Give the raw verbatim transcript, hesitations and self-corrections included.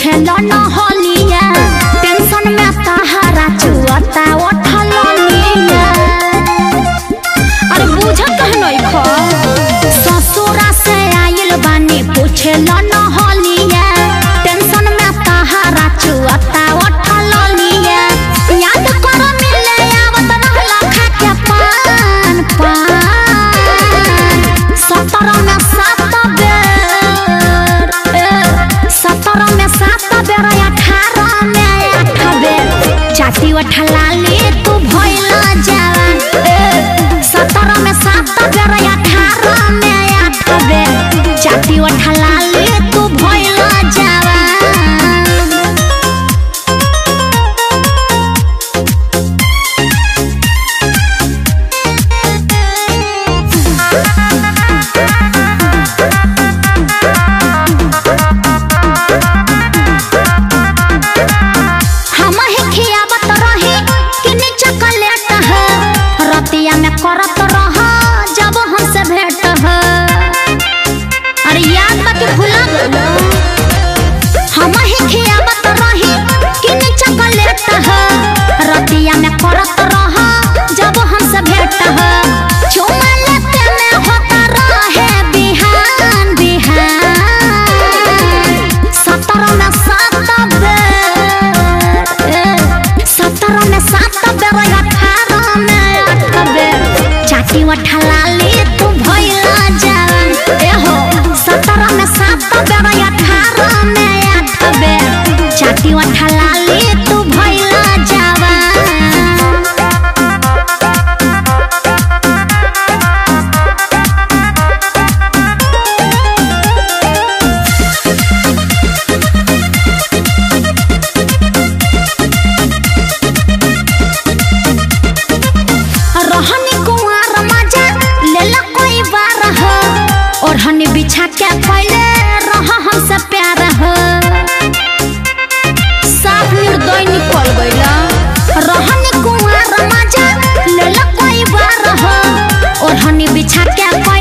पूछे न होलिया टेंशन में तहारा चुअता उठल लिया। अरे बुझ कहनई ख ससुरा से आइल बानी पूछे न होलिया टेंशन में तहारा चुअता उठल लिया। याद कर मिले आवत रहला खा के पान पान सत्रह में सात बेर सत्रह में सात बेर अठारह में आठ बेर चाटी उठलाली तू भइला जवान। सत्रह में सात बेर अठारह में आठ बेर चाटी उठलाली तू भइला जवान। करत रह जब हमसे भेंट है। अरे याद बाकी भुला गलो हम ही खियावत रही कि चॉकलेट है रतिया में करत रह जब हमसे भेंट है। चुमा लेते में होता रहे बिहान बिहान सत्रह में सात बेर सत्रह में सात बेर अठारह में आठ बेर चाटी उठलाली तू भइला जवान। एहो सत्रह में सात बेर अठारह में आठ बेर चाटी उठलाली तू भइला जवान। और हनी बिछा के पहले रहा हमसे प्यार हो साफ निर्दय निकल गइला। रहनी कुंवार मजा लेला कोई बार हो और हनी बिछा के